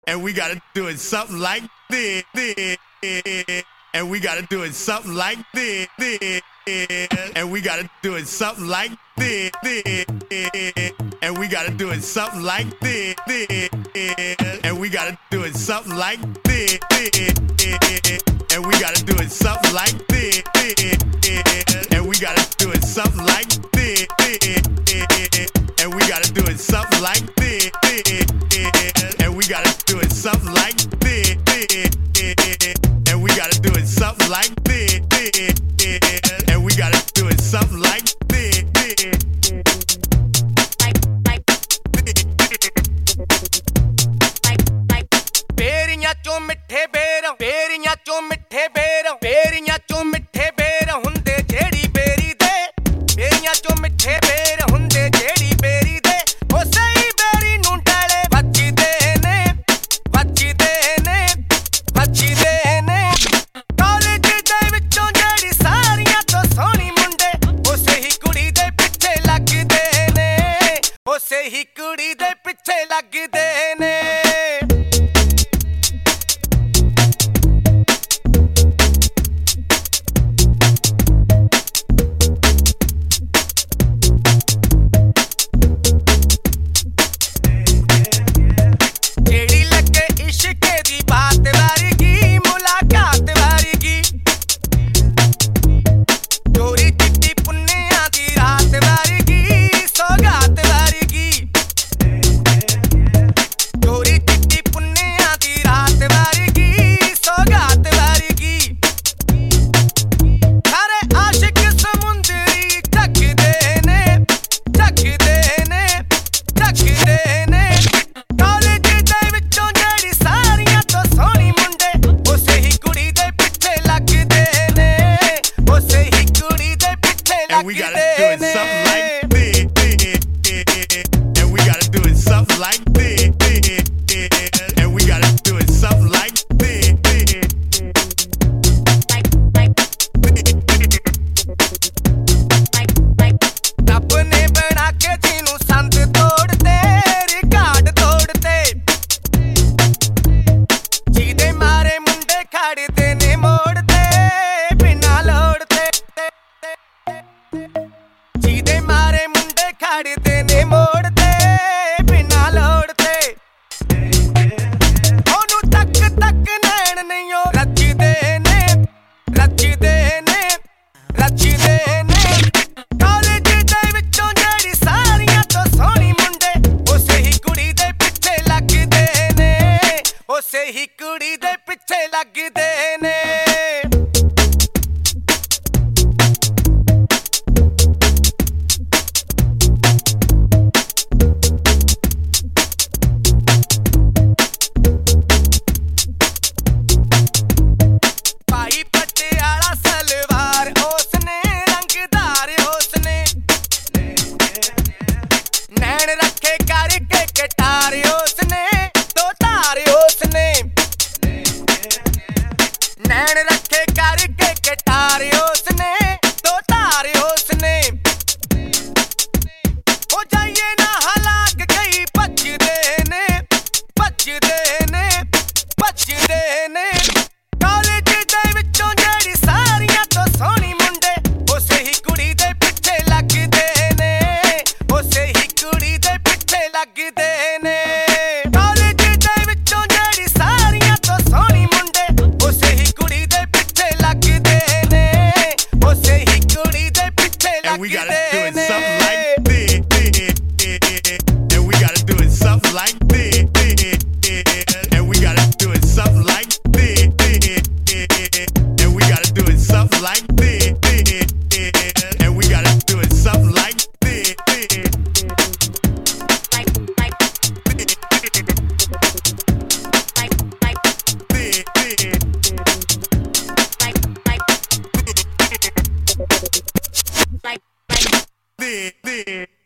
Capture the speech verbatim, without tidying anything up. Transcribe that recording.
And we gotta do it something like this, this. And we gotta do it something like this, this. And we gotta do it something like this, this. And we gotta do it something like this, this. And we gotta do it something like this, this. And we gotta do it something like this, this. And we gotta do it something like this, this. And we gotta do it something like this, this. And we gotta do it something like this, this. And we gotta do it something like this, this. And we gotta do it something like this, this. बेरियां चों मिठे बेर बेरियां चों मिठे बेर बेरियां चों मिठे बेर हुंदे जेड़ी बेरी दे बेरियां चों मिठे बेर हुंदे जेड़ी बेरी दे ओ सही बेरी नूं डाले वजदे ने वजदे ने वजदे ने कालेज दे विचों जेड़ी सारियां तो सोहणी मुंडे ओ सही कुड़ी दे पिछे लगदे ने ओ सही कुड़ी दे पिछे लगदे ने And we gotta do it something like this. And we gotta do it something like this. And we gotta do it something like this. रब ने बना के जीनू संत तोड़ते रिकार्ड तोड़ते जीदे मारे मुंडे खड़ते ने मोड़ते बिना लोड़ते जीदे मारे मुंडे खड़ते ने मोड़ते बिना लोड़ते ओनू तक तक नैन नहीं ओ रचदे ने रचदे ने रचदे ने कालेज दे विचों जेड़ी सारियां तो सोहणी मुंडे उसे ही कुड़ी दे पिछे लगदे ने उसे ही कुड़ी दे पिछे लगदे ने नैन रखे करके कटारे उसने दो तारे उसने नैन रखे करके कटारे उसने दो तारे उसने हो जाइए ना हलाक गई बचदे ने बचदे ने बचदे ने कालेज दे विचों जेड़ी सारियां तो सोहणी मुंडे उसे ही कुड़ी दे पिछे लगदे ने उसे ही कुड़ी दे पिछे लगदे ने कालेज दे विचों जेड़ी सारियां तो सोहणी मुंडे उसे ही कुड़ी दे पिछे लगदे ने उसे ही कुड़ी दे पिछे And we gotta लगदे do it ने something like this. And we gotta do it something like this. And we gotta do it something like this. And we gotta do it something like this. And we gotta do it something like this. Like, like, This, this.